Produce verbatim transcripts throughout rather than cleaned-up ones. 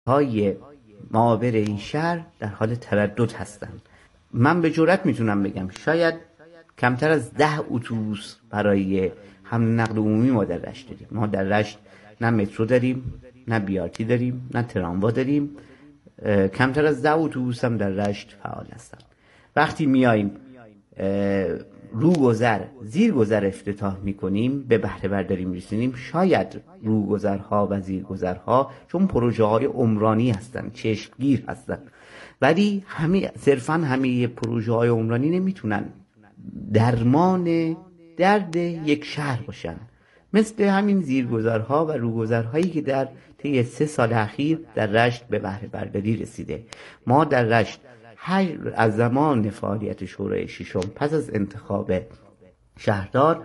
های معابر این شهر در حال تردد هستند. من به جرئت میتونم بگم شاید کمتر از ده اتوبوس برای حمل نقل عمومی ما در رشت داریم. ما در رشت نه مترو داریم، نه بیارتی داریم، نه تراموا داریم. کمتر از ده اتوبوس هم در رشت فعال هستن. وقتی میایم روگذر زیرگذر افتتاح میکنیم، به بهره برداری میرسیم، شاید روگذرها و زیرگذرها چون پروژه های عمرانی هستن، چشمگیر هستن، ولی همه صرفا همه پروژه های عمرانی نمیتونن درمان درد یک شهر باشن. مثل همین زیرگذرها و روگذرهایی که در طی سه سال اخیر در رشت به بهره برداری رسیده. ما در رشت از زمان فعالیت شورای ششم پس از انتخاب شهردار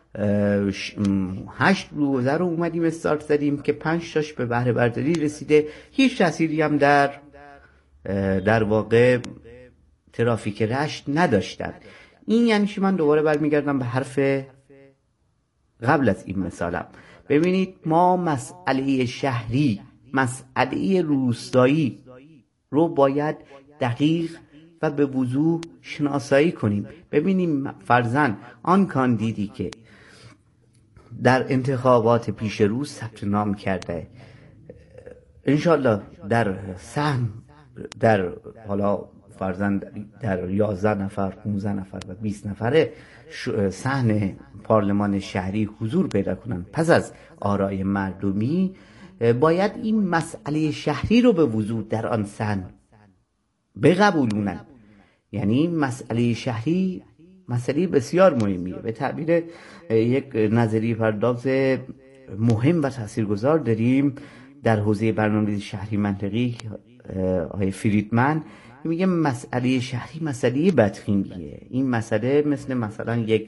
هشت روگذر رو اومدیم استارت زدیم که پنج تاش به بهره برداری رسیده. هیچ تأثیری هم در در واقع ترافیک رشت نداشتن. این یعنی که من دوباره برمیگردم به حرف قبل از این مثالم. ببینید ما مسئله شهری، مسئله روستایی رو باید دقیق و به وضوح شناسایی کنیم. ببینیم فرضاً آن کاندیدی که در انتخابات پیش رو ثبت نام کرده انشالله در سهم در حالا فرضاً در یازده نفر، پانزده نفر و بیست نفره صحن پارلمان شهری حضور پیدا کنند پس از آرای مردمی، باید این مسئله شهری رو به وضوح در آن صحن بقبولونن. یعنی مسئله شهری مسئله بسیار مهمیه. به تعبیر یک نظریه پرداز مهم و تاثیرگذار داریم در حوزه برنامه‌ریزی شهری منطقی، آقای فریدمن، میگه مسئله شهری مسئله بدخیمیه. این مسئله مثل مثلا یک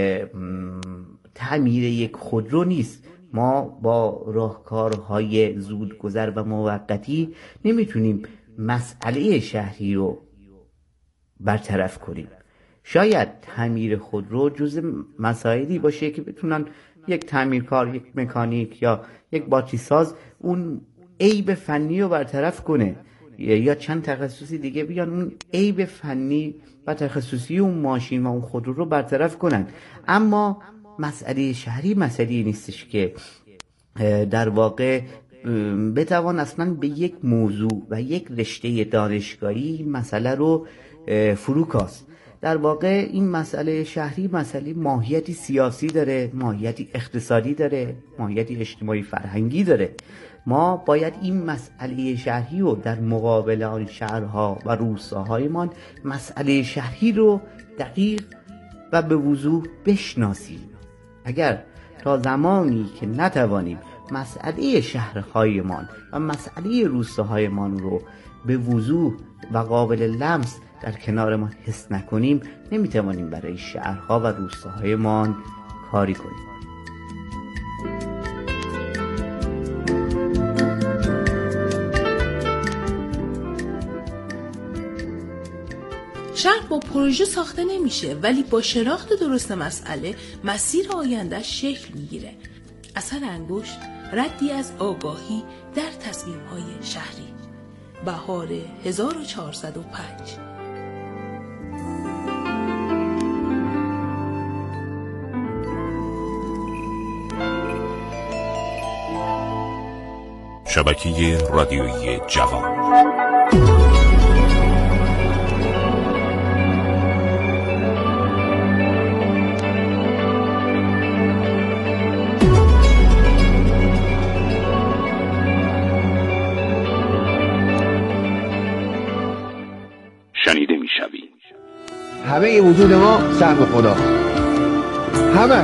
تعمیر یک خودرو نیست. ما با راهکارهای زودگذر و موقتی نمیتونیم مسئله شهری رو برطرف کنیم. شاید تعمیر خودرو جز مسائلی باشه که بتونن یک تعمیرکار، یک مکانیک یا یک باتری ساز اون عیب فنی رو برطرف کنه، یا چند تخصصی دیگه بیان اون عیب فنی و تخصصی اون ماشین و اون خودرو رو برطرف کنن. اما مسئله شهری مسئله نیستش که در واقع بتوان اصلا به یک موضوع و یک رشته دانشگاهی مسئله رو فروکاست. در واقع این مسئله شهری مسئله ماهیتی سیاسی داره، ماهیتی اقتصادی داره، ماهیتی اجتماعی فرهنگی داره. ما باید این مسئله شهری رو در مقابل آن شهرها و روستاهایمان مسئله شهری رو دقیق و به وضوح بشناسیم. اگر تا زمانی که نتوانیم مسئله شهرهایمان و مسئله روستاهایمان رو به وضوح و قابل لمس در کنار ما حس نکنیم، نمیتوانیم برای شهرها و روستاهایمان کاری کنیم. شهر با پروژه ساخته نمیشه، ولی با شناخت درست مسئله مسیر آیندهش شکل میگیره. اثر انگشت ردی از آگاهی در تصمیم‌های شهری. بهار هزار و چهارصد و پنج. شبکه رادیویی جوان. شنیده میشوی. همه وجود ما سهم خدا، همه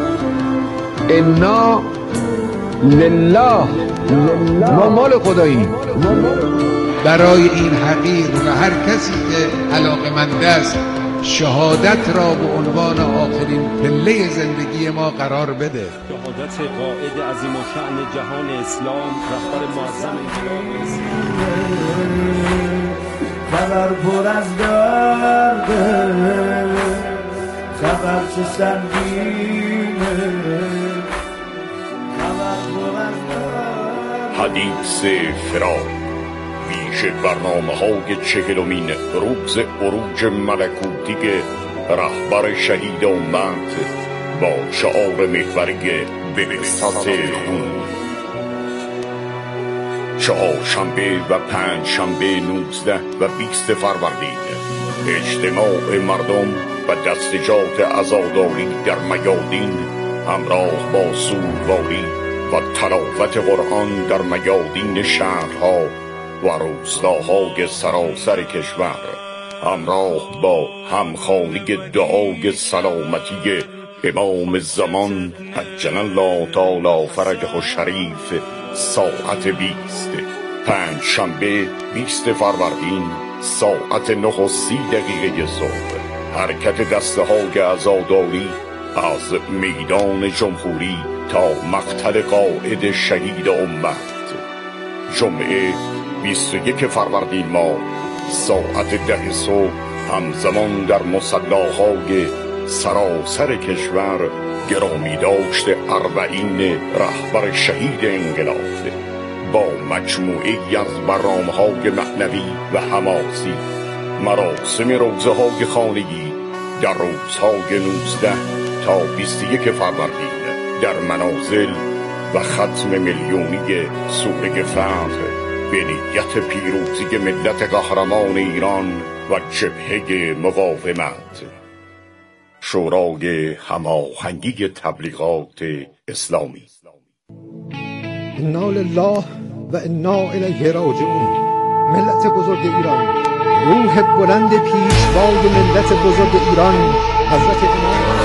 انا لله، ما مال خدایی. برای این حقیر و هر کسی که علاقمند است شهادت را به عنوان آخرین پله زندگی ما قرار بده. شهادت قائد عظیم الشأن جهان اسلام، رهبر معظم انقلاب اسلام. خبر پر از درده، خبر چه سنگینه، خبر پر از درده. حدیث فراق، ویژ برنامه های چهلمین روز عروج ملکوتی رهبر شهید امت با شعار محوری بهزت خون. چهارشنبه و پنج شنبه نوزده و بیست فروردین اجتماع مردم و دستجات عزاداری در میادین همراه با سوگواری و تلاوت قرآن در میادین شهرها و روستاهای سراسر کشور همراه با همخوانی دعای سلامتی امام زمان عجل الله تعالی فرجه الشریف ساعت بیست. پنج شنبه بیست فروردین ساعت نه و سی دقیقه صبح حرکت دسته های عزاداری از میدان جمهوری تا مقتل قائد شهید امت. جمعه بیست و یک فروردین ماه ساعت ده صبح همزمان در مصلاهای سراسر کشور گرامی داشت اربعین رهبر شهید انقلاب با مجموعی از برنامه‌های معنوی و حماسی. مراسم روزه های خانگی در روزهای نوزده تا بیست و یک فروردین در منازل و ختم میلیونی سوره فتح به نیت پیروزی ملت قهرمان ایران و جبهه مقاومت. شورای هماهنگی تبلیغات اسلامی. انا لله و انا الیه راجعون. ملت بزرگ ایران، روح بلند پیشوای ملت بزرگ ایران حضرت امام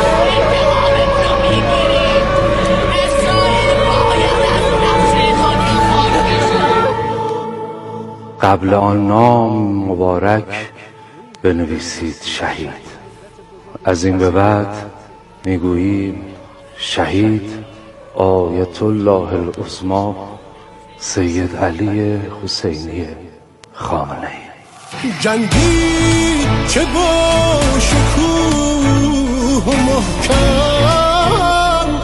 قبل آن نام مبارک بنویسید شهید. از این به بعد میگوییم شهید آیت الله العظمی سید علی حسینی خامنه‌ای. جنگی چه با شکوه و محکم،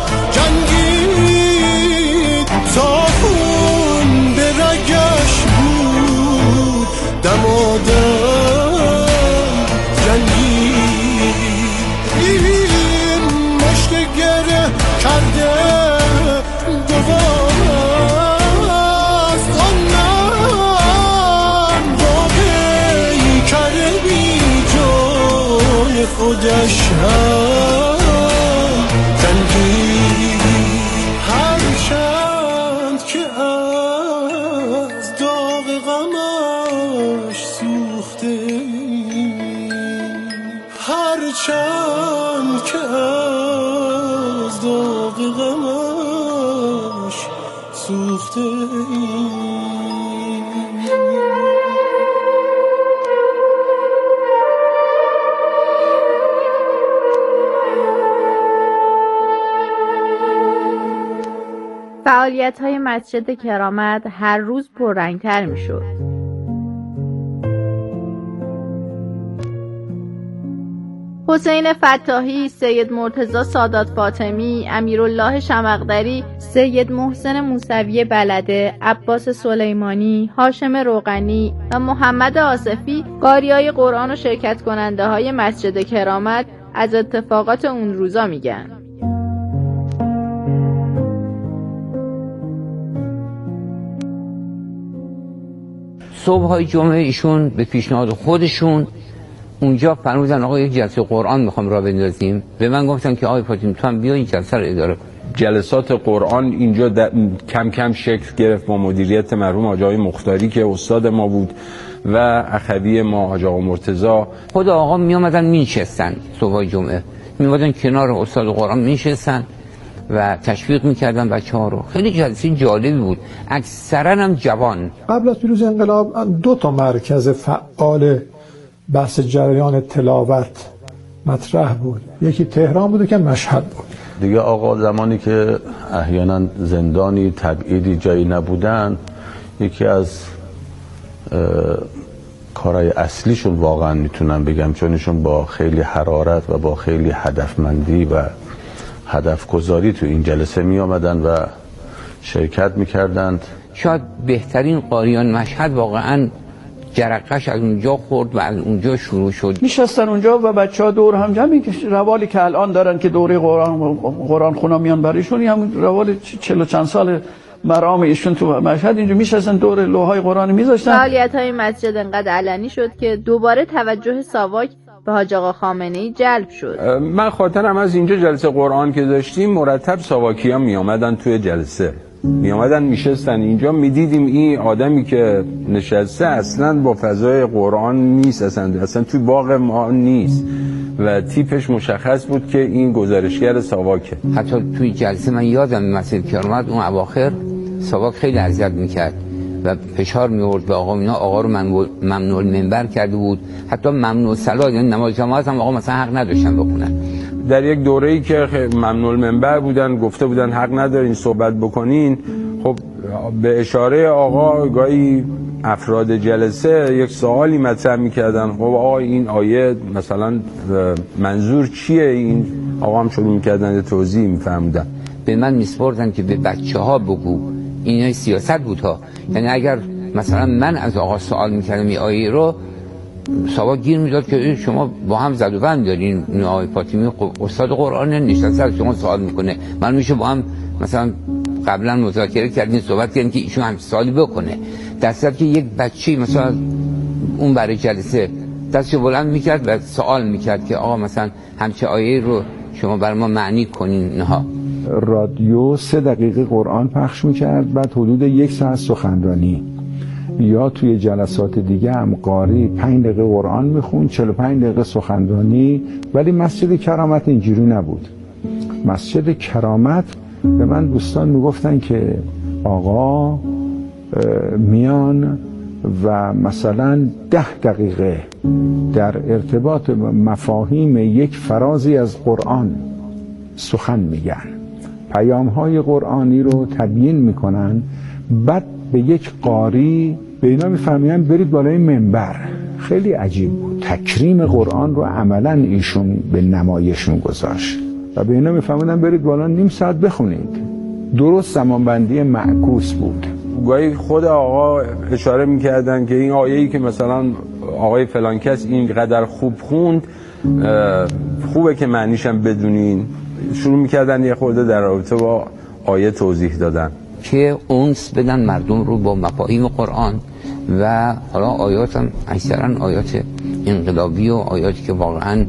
جنگی تا خون به رگش بود دمادم، جنگی این مشت گره کرده دوباره است آنم با پیکر بی جان خودش هم جنگی. هرچند که از داغ غمش سوخته، هرچند که از داغ غمش سوخته. فعالیت‌های مسجد کرامت هر روز پررنگ‌تر می‌شد. حسین فتاحی، سید مرتضی سادات فاطمی، امیرالله شمقدری، سید محسن موسوی بلده، عباس سلیمانی، هاشم روغنی و محمد آصفی قاریای قرآن و شرکت کننده های مسجد کرامت از اتفاقات اون روزا میگن. صبح های جمعه ایشون به پیشنهاد خودشون اونجا فرمودن آقا یک جلسه قرآن میخوام را بندازیم. به من گفتن که آقای فاطمی تو هم بیا این جلسه رو اداره کن. جلسات قرآن اینجا کم کم شکل گرفت با مدیریت مرحوم حاج آقای مختاری که استاد ما بود و اخوی ما حاج آقا مرتضی. خود آقا می اومدن مینشستن صبح جمعه، می اومدن کنار استاد قرآن مینشستن و تشویق میکردن بچه‌ها رو. خیلی جلسه جالبی بود، اکثرا هم جوان. قبل از پیروزی انقلاب دو تا مرکز فعال بحث جریان تلاوت مطرح بود، یکی تهران بود و که مشهد بود. دیگه آقا زمانی که احیانا زندانی تبعیدی جایی نبودن، یکی از کارهای اصلیشون واقعا میتونم بگم، چون ایشون با خیلی حرارت و با خیلی هدفمندی و هدف گذاری تو این جلسه می آمدن و شرکت می کردند. شاید بهترین قاریان مشهد واقعا جرقش از اونجا خورد و از اونجا شروع شد. میشستن اونجا و بچه‌ها دور هم جمعی که روالی که الان دارن که دوره قرآن قرآن خونا میان برایشون، هم روال چهل و چند سال مرام ایشون تو مشهد اینجا میشستن دور لوحای قرآن میذاشتن. فعالیت‌های مسجد انقدر علنی شد که دوباره توجه ساواک به حاج آقا خامنه‌ای جلب شد. من خاطرم از اینجا جلسه قرآن که داشتیم مرتب ساواکی‌ها می اومدن توی جلسه، می اومدن میشستن اینجا، میدیدیم این آدمی که نشسته اصلا با فضای قرآن نیست، اصلا اصلا توی باغ ما نیست و تیپش مشخص بود که این گزارشگر ساواکه. حتی توی جلسه من یادم مسجد که اومد اون اواخر ساواک خیلی اذیت میکرد و فشار میورد به آقا اینا، آقا رو ممنوع منبر کرده بود، حتی ممنوع صلات، یعنی نماز جماعت هم آقا مثلا حق نداشتن بخونن. در یک دوره‌ای که ممنوع منبر بودن، گفته بودن حق ندارین صحبت بکنین، خب به اشاره آقا گاهی افراد جلسه یک سوالی مطرح میکردن، خب آقا این آیه مثلا منظور چیه؟ این آقا هم شروع میکردن توضیح میفهمدن. به من میسپردن که به بچه ها بگو، این سیاست بود ها، یعنی اگر مثلا من از آقا سوال میکردم این آیه رو، ساواک گیر میداد که شما با هم زد و بند دارین، این آقای فاطمی استاد قرآن نشسته از شما سوال میکنه، من میشه با هم مثلا قبلا مذاکره کردین صحبت کردین که ایشون هم سوالی بکنه، در صورتی که یک بچه مثلا اون برای جلسه دستشو بلند میکرد و سوال میکرد که آقا مثلا همچه آیه رو شما برای ما معنی کنین. نه رادیو سه دقیقه قرآن پخش میکرد، بعد حدود یک ساعت سخنرانی، یا توی جلسات دیگه هم قاری پنج دقیقه قرآن میخون، چهل و پنج دقیقه سخنرانی. ولی مسجد کرامت اینجوری نبود. مسجد کرامت به من دوستان میگفتن که آقا میان و مثلا ده دقیقه در ارتباط مفاهیم یک فرازی از قرآن سخن میگن، پیام‌های قرآنی رو تبیین میکنن، بعد به یک قاری به اینا میفهمین برید بالای منبر. خیلی عجیب بود. تکریم قرآن رو عملا ایشون به نمایش میگذاشت و به اینا میفهمیدن برید بالا نیم ساعت بخونید. درست زمانبندی معکوس بود. گاهی خود آقا اشاره میکردن که این آیه‌ای که مثلا آقای فلان کس اینقدر خوب خوند، خوبه که معنیشم بدونین. شروع میکردن یه خورده در رابطه با آیه توضیح دادن که اونس بدن مردم رو با مفاهیم قرآن و حالا آیات هم اکثرا آیات انقلابی و آیاتی که واقعا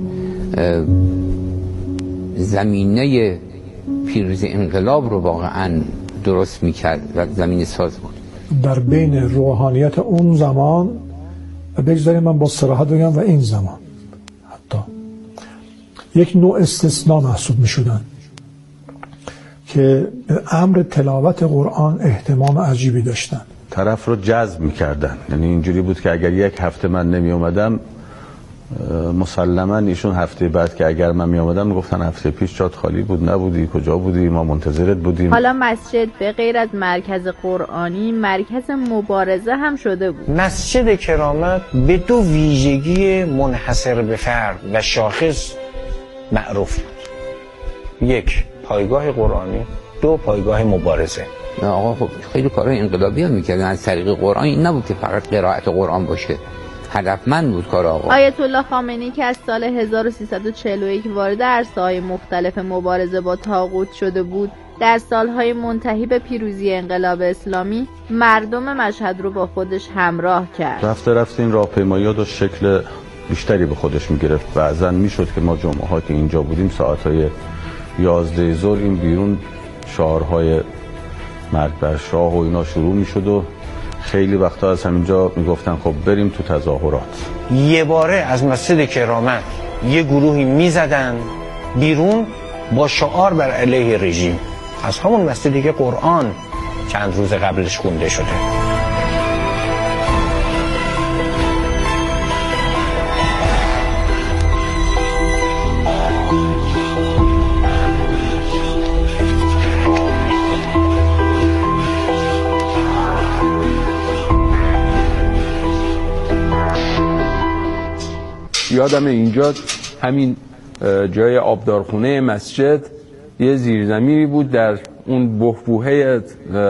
زمینه پیروزی انقلاب رو واقعا درست میکرد و زمینه ساز بود. در بین روحانیت اون زمان و بگذاریم من با صراحت بگم و این زمان حتی یک نوع استثناء محسوب میشدن که به امر تلاوت قرآن اهتمام عجیبی داشتن، طرف رو جذب میکردن. یعنی اینجوری بود که اگر یک هفته من نمی اومدم، مسلما ایشون هفته بعد که اگر من می اومدم میگفتن هفته پیش جات خالی بود، نبودی، کجا بودی، ما منتظرت بودیم. حالا مسجد به غیر از مرکز قرآنی مرکز مبارزه هم شده بود. مسجد کرامت به دو ویژگی منحصر به فرد و شاخص معروف بود. یک، پایگاه قرآنی، دو، پایگاه مبارزه. آقا خب خیلی کارهای انقلابی هم میکردن از طریق قرآن. این نبود که فقط قرائت قرآن باشه، هدفمند بود کار آقا. آیت الله خامنه‌ای که از سال هزار و سیصد و چهل و یک وارد عرصه‌های مختلف مبارزه با طاغوت شده بود، در سالهای منتهی به پیروزی انقلاب اسلامی مردم مشهد رو با خودش همراه کرد. رفته رفته این راهپیمایی داشت شکل بیشتری به خودش میگرفت. بعضن میشد که ما جمعه ها که اینجا بودیم ساعتهای یازده ظهر این بیرون شعارهای مرگ بر شاه و اینا شروع میشد و خیلی وقتا از همینجا میگفتن خب بریم تو تظاهرات. یه باره از مسجد کرامت یه گروهی میزدن بیرون با شعار بر علیه رژیم، از همون مسجدی که قرآن چند روز قبلش خونده شده. یادم اینجا همین جای آبدارخونه مسجد یه زیرزمینی بود در اون بحبوحه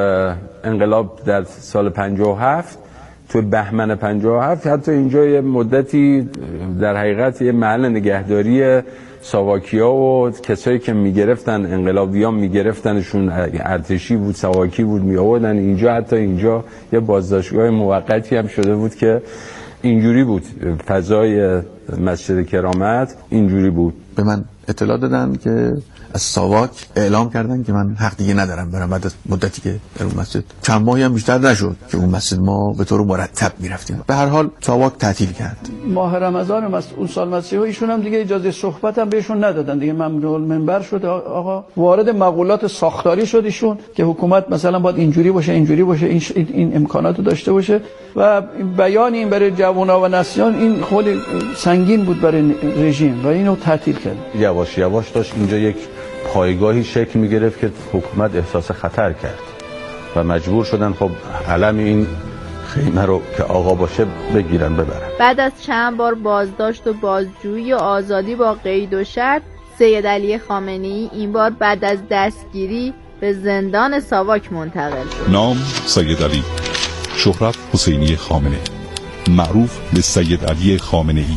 انقلاب در سال پنجاه و هفت تو بهمن پنجاه و هفت حتی اینجا یه مدتی در حقیقت یه محل نگهداری ساواکیا و کسایی که میگرفتن انقلابیان میگرفتنشون، ارتشی بود ساواکی بود میآوردن اینجا، حتی اینجا یه بازداشتگاه موقتی هم شده بود که اینجوری بود فضای مسجد کرامت اینجوری بود. به من اطلاع دادن که از ساواک اعلام کردن که من حق دیگه ندارم برم بعد از مدتی که در اون مسجد، چند ماهی هم بیشتر نشد که اون مسجد ما به طور مرتب میرفتیم. به هر حال ساواک تعطیل کرد. ماه رمضان مس... اون سال مسیحا ایشون هم دیگه اجازه صحبت هم بهشون ندادن دیگه، ممنوع منبر شد آقا، وارد مقولات ساختاری شد ایشون که حکومت مثلا باید اینجوری باشه اینجوری باشه این, ش... این امکاناتو داشته باشه و بیان این برای جوونا و نسیان این خیلی سنگین بود برای رژیم و اینو تعطیل کرد. یواش یواش داشت اینجا یک پایگاهی شکل می گرفت که حکومت احساس خطر کرد و مجبور شدن خب علم این خیمه رو که آقا باشه بگیرن ببرن. بعد از چند بار بازداشت و بازجویی و آزادی با قید و شرط، سید علی خامنه‌ای این بار بعد از دستگیری به زندان ساواک منتقل شد. نام سید علی، شهرت حسینی خامنه، معروف به سید علی خامنه‌ای.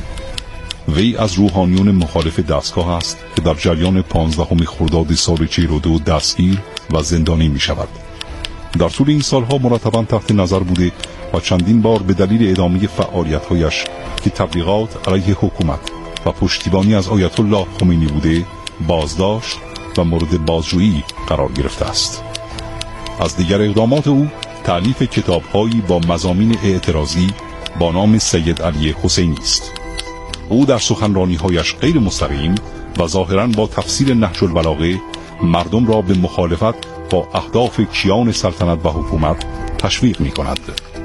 وی از روحانیون مخالف دستگاه است که در جریان پانزدهم خرداد سال چهل و دو دستگیر و زندانی می شود. در طول این سالها مرتباً تحت نظر بوده و چندین بار به دلیل ادامه فعالیت‌هایش که تبلیغات علیه حکومت و پشتیبانی از آیت الله خمینی بوده بازداشت و مورد بازجویی قرار گرفته است. از دیگر اقدامات او تألیف کتاب‌هایی با مضامین اعتراضی با نام سید علی حسینی است. او در سخنرانی‌هایش غیر مستقیم و ظاهراً با تفسیر نهج البلاغه مردم را به مخالفت با اهداف کیان سلطنت و حکومت تشویق می‌کند.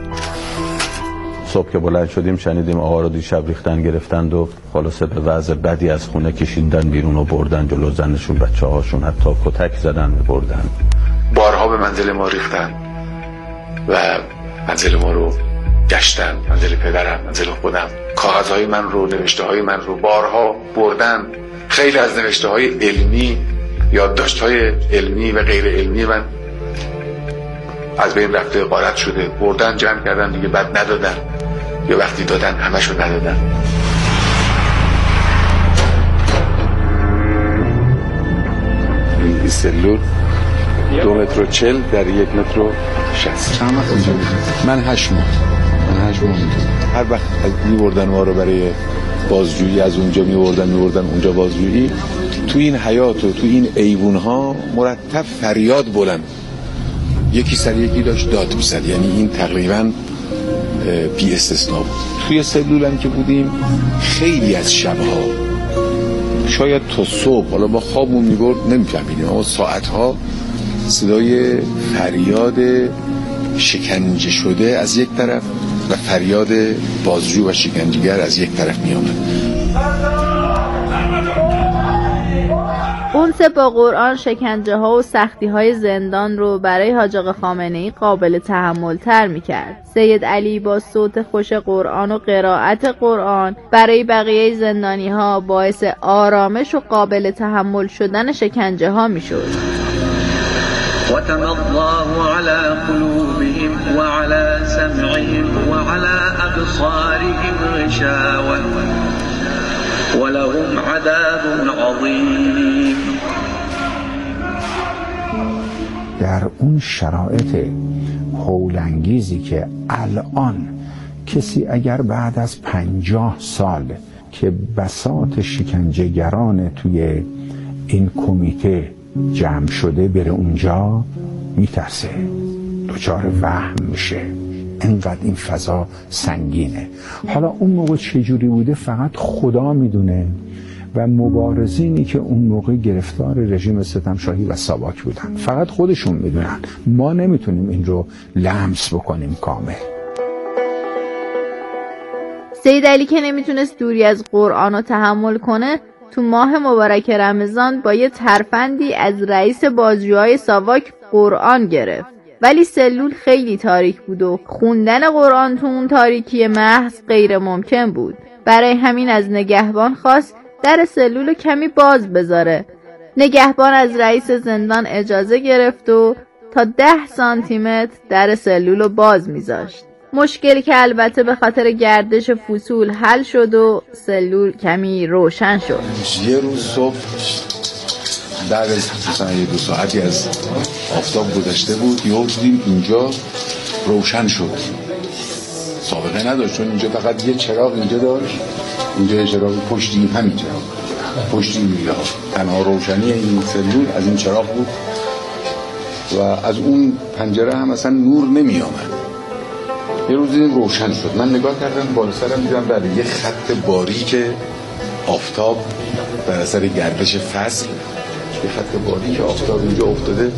صبح که بلند شدیم شنیدیم آقا رو دیشب ریختن گرفتند و خلاصه به وضع بدی از خونه کشیندن بیرون و بردن جلو زنشون، بچه‌هاشون، حتی کتک زدن و بردن. بارها به منزل ما ریختن و منزل ما رو گشتن، منزل پدرم، منزل خودم، کاغذهای من رو، نوشته‌های من رو بارها بردن. خیلی از نوشته‌های علمی، یادداشت‌های علمی و غیر علمی من از بین رفته، غارت شده، بردن جمع کردن دیگه بعد ندادن، یا وقتی دادن همشو ندادن. این سلول دو متر و چل در یک متر و شصت. چند وقت اونجا بودید؟ من هشت ماه. من هشت ماه. هر وقت می‌بردن ما رو برای بازجویی، از اونجا می‌بردن می‌بردن اونجا بازجویی، تو این حیاط و تو این ایوون‌ها مرتب فریاد بلند، یکی سر یکی داشت داد می‌زد. یعنی این تقریباً بی استثنا بود. توی سلول هم که بودیم خیلی از شب‌ها شاید تا صبح، حالا با خوابمون می‌برد نمی‌فهمیدیم، اما ساعت‌ها صدای فریاد شکنجه شده از یک طرف و فریاد بازجو و شکنجهگر از یک طرف می آمد. اونس با قرآن شکنجه ها و سختی های زندان رو برای حاج آقا خامنه‌ای قابل تحمل تر می کرد. سید علی با صوت خوش قرآن و قرائت قرآن برای بقیه زندانی ها باعث آرامش و قابل تحمل شدن شکنجه ها می شد. وتم الله على قلوبهم وعلى سمعهم وعلى أبصارهم غشاوة ولهم عذاب عظيم. در اون شرایط هولانگیزی که الان کسی اگر بعد از پنجاه سال که بساط شکنجهگران توی این کمیته جمع شده بره اونجا میترسه، دچار وهم میشه، انقدر این فضا سنگینه. حالا اون موقع چجوری بوده فقط خدا میدونه و مبارزینی که اون موقع گرفتار رژیم ستمشاهی و ساواک بودن فقط خودشون میدونن، ما نمیتونیم این رو لمس بکنیم کامل. سید علی که نمیتونست دوری از قرآن رو تحمل کنه، تو ماه مبارک رمضان با یه ترفندی از رئیس بازجوهای ساواک قرآن گرفت. ولی سلول خیلی تاریک بود و خوندن قرآن تو اون تاریکی محض غیر ممکن بود. برای همین از نگهبان خواست در سلول کمی باز بذاره. نگهبان از رئیس زندان اجازه گرفت و تا ده سانتی متر در سلول رو باز میذاشت. مشکلی که البته به خاطر گردش فصول حل شد و سلول کمی روشن شد. یه روز صبح بعد از مثلا یه دو ساعتی از آفتاب گذشته بود یهو دیدیم اینجا روشن شد. سابقه نداشت چون اینجا فقط یه چراغ اینجا داشت، اینجا یه چراغ پشتی، همین چراغ پشتی میگه تنها روشنی این سلول از این چراغ بود و از اون پنجره هم اصلا نور نمی آمد. یه روز دیدیم روشن شد. من نگاه کردم بالا سرم دیدم بله یه خط باریک آفتاب در اثر گردش فصل، یه خط باریک آفتاب اینجا افتاده.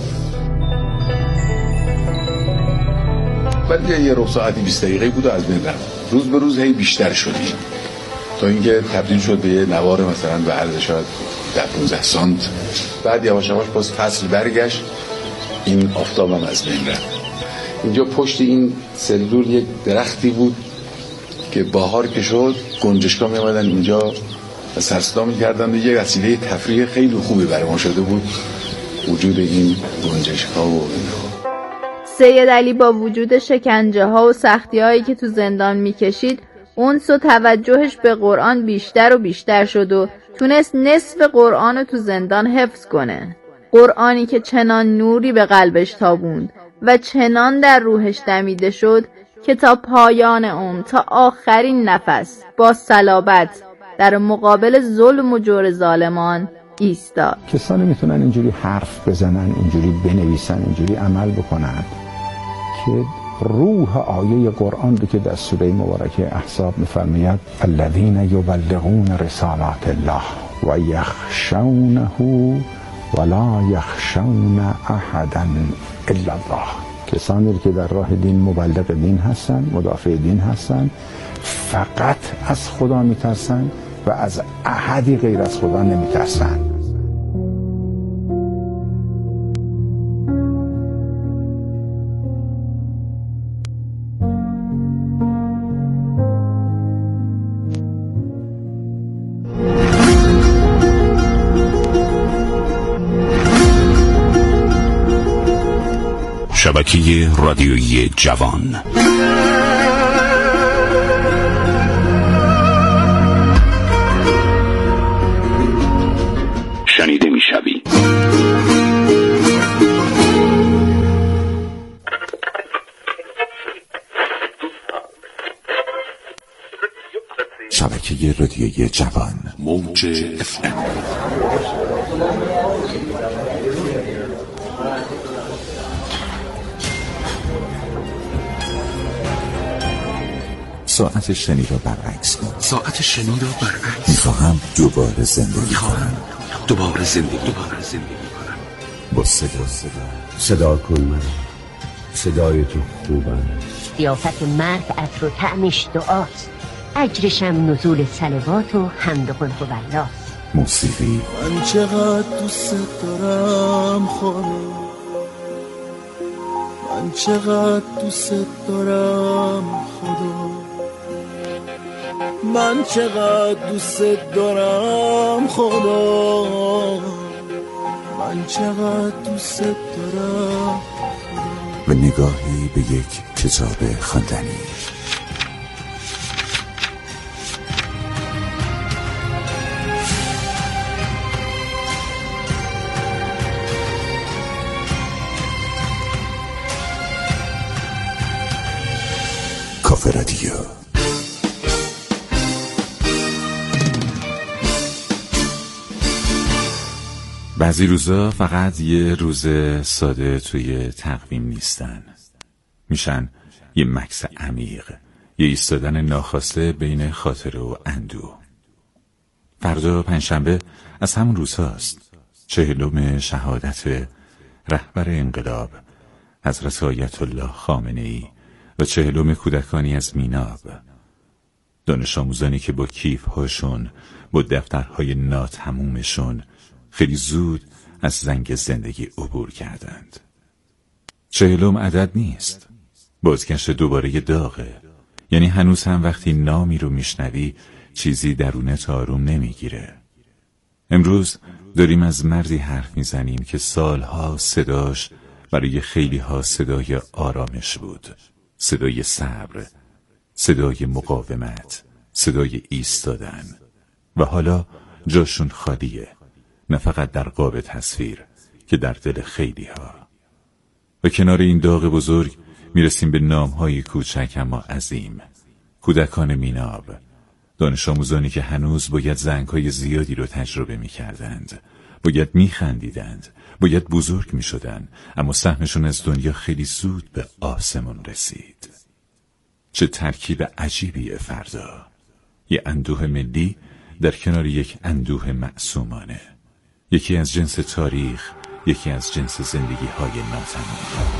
بعد یه ربع ساعتی بیست دقیقه بود و از بین رفت. روز به روز هی بیشتر شدیم تا اینکه تبدیل شد به یه نوار مثلا به عرض شاید ده پانزده سانت. بعد یواش یواش باز فصل برگشت، این آفتاب هم از بین رفت. اینجا پشت این سلول یک درختی بود که بهار که شد گنجشکا می آمدن اینجا و سرصدا می‌کردن و یه وسیله تفریح خیلی خوبی برای ما شده بود وجود این گنجشکا و اینا. سید علی با وجود شکنجه ها و سختی هایی که تو زندان میکشید اونس و توجهش به قرآن بیشتر و بیشتر شد و تونست نصف قرآن رو تو زندان حفظ کنه. قرآنی که چنان نوری به قلبش تابوند و چنان در روحش دمیده شد که تا پایان عمر، تا آخرین نفس با صلابت در مقابل ظلم و جور ظالمان ایستاد. کسانی میتونن اینجوری حرف بزنن، اینجوری بنویسن، اینجوری عمل بکنن که روح آیه قرآن رو که در سوره مبارکه احزاب میفرماید الذین یبلغون رسالات الله و یخشونه ولا یخشون احدا الا الله. کسانی که در راه دین مبلغ دین هستن، مدافع دین هستن، فقط از خدا میترسن و از احدی غیر از خدا نمیترسن. شبکه رادیویی جوان. شنیده میشوی. شبکه رادیویی جوان. موج اف ام. ساعت شنی را برعکس کن. ساعت شنی را برعکس. میخواهم دوباره زندگی کنم. دوباره زندگی دوباره زندگی کنم. با صدا صدا صدا کن من. صدای تو خوب است. قیافت مرگ عطر و طعمش دعاست. اجرشم نزول صلوات و حمد قل هوالله. موسیقی. من چقدر دوست دارم خدا، من چقدر دوست دارم خدا، من چقدر دوست دارم خدا، من چقدر دوست دارم. و نگاهی به یک کتاب خواندنی. کافه رادیو. بعضی روزا فقط یه روز ساده توی تقویم نیستن، میشن یه مکث عمیق، یه ایستادن ناخواسته بین خاطره و اندوه. فردا پنجشنبه از همون روزهاست، چهلم شهادت رهبر انقلاب حضرت آیت الله خامنه‌ای و چهلم کودکانی از میناب. دانش آموزانی که با کیف هاشون، با دفترهای ناتمومشون خیلی زود از زنگ زندگی عبور کردند. چهلم عدد نیست، بازگشت دوباره داغه. یعنی هنوز هم وقتی نامی رو میشنوی چیزی درونت آروم نمیگیره. امروز داریم از مردی حرف میزنیم که سالها صداش برای خیلی ها صدای آرامش بود، صدای صبر، صدای مقاومت، صدای ایستادن، و حالا جاشون خالیه، نه فقط در قاب تصویر که در دل خیلی ها. و کنار این داغ بزرگ میرسیم به نامهای کوچک اما عظیم، کودکان میناب، دانش آموزانی که هنوز باید زنگهای زیادی رو تجربه میکردند، باید میخندیدند، باید بزرگ میشدند، اما سهمشون از دنیا خیلی زود به آسمون رسید. چه ترکیب عجیبیه فردا، یه اندوه ملی در کنار یک اندوه معصومانه، یکی از جنس تاریخ، یکی از جنس زندگی های ناتمام.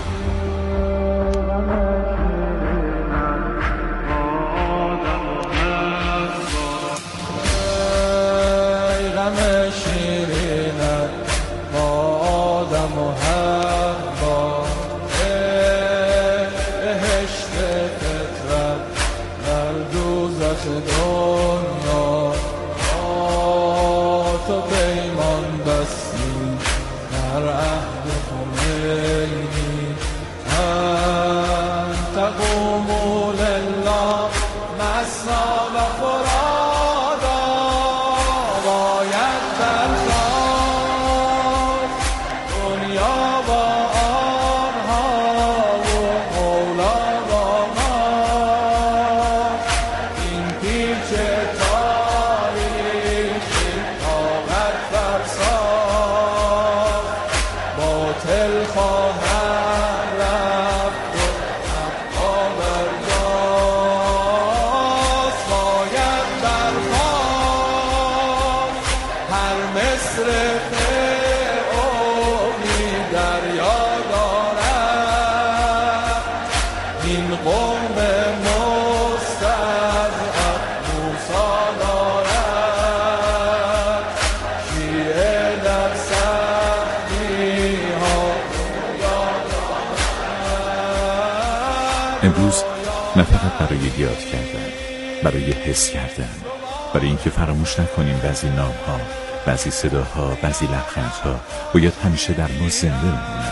امروز نه فقط برای یاد کردن، برای حس کردن، برای اینکه فراموش نکنیم بعضی نام‌ها، بعضی صداها، بعضی لبخندها باید همیشه در ما زنده بمونن.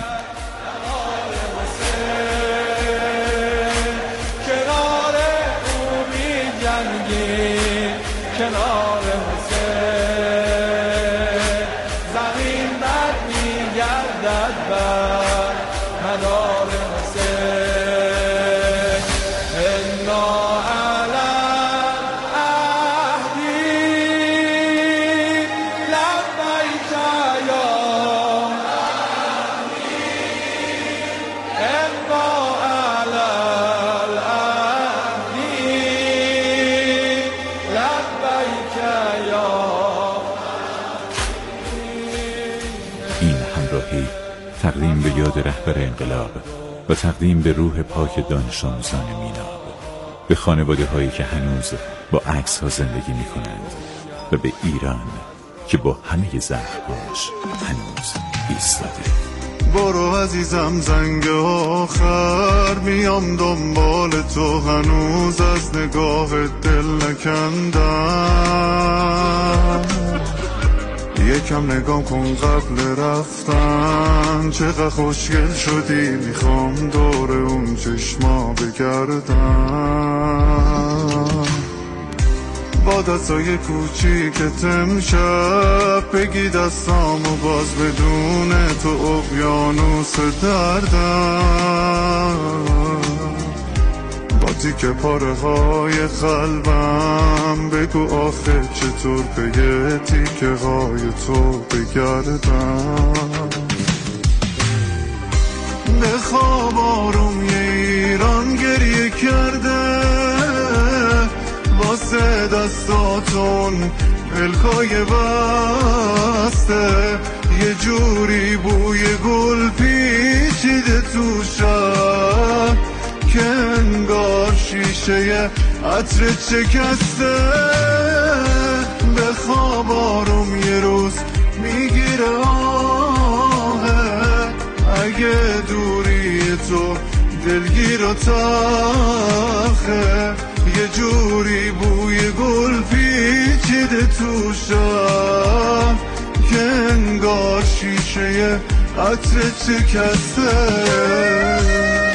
تقدیم به یاد رهبر انقلاب و تقدیم به روح پاک دانش آموزان میناب، به خانواده هایی که هنوز با عکس ها زندگی می کنند و به ایران که با همه زخمهاش هنوز ایستاده. برو عزیزم زنگ آخر، میام دنبال تو، هنوز از نگاه دل نکندم. یکم نگام کن قبل رفتن، چقدر خوشگل شدی، میخوام دور اون چشما بگردم. با دستای کوچیکت امشب بگی دستامو باز، بدون تو اقیانوس دردم. با تیکه پاره های قلبم بگو آخه چطور به یه تیکه های تو بگردم. به خواب آروم یه ایران گریه کرده، واسه دستاتون پلکای بسته، یه جوری بوی گل پیچیده تو شب که انگار شیشه عطر چکسته. به خواب آروم یه روز میگیره آهه، اگه دوری تو دلگیر و تاخه، یه جوری بوی گل پیچیده تو شب که انگار شیشه عطر شکسته